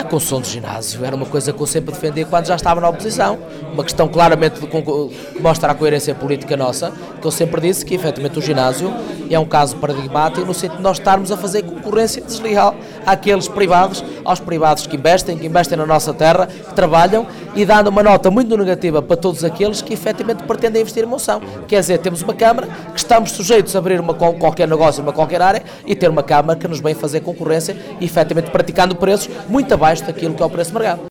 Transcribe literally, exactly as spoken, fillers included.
construção do ginásio era uma coisa que eu sempre defendi quando já estava na oposição, uma questão claramente de, que mostra a coerência política nossa, que eu sempre disse que efetivamente o ginásio é um caso paradigmático no sentido de nós estarmos a fazer concorrência desleal àqueles privados, aos privados que investem, que investem na nossa terra, que trabalham e dando uma nota muito negativa para todos aqueles que efetivamente pretendem investir em Monção. Quer dizer, temos uma Câmara que estamos sujeitos a abrir uma, qualquer negócio numa qualquer área e ter uma Câmara que nos vem fazer concorrência e efetivamente praticando preços muito abaixo daquilo que é o preço de mercado.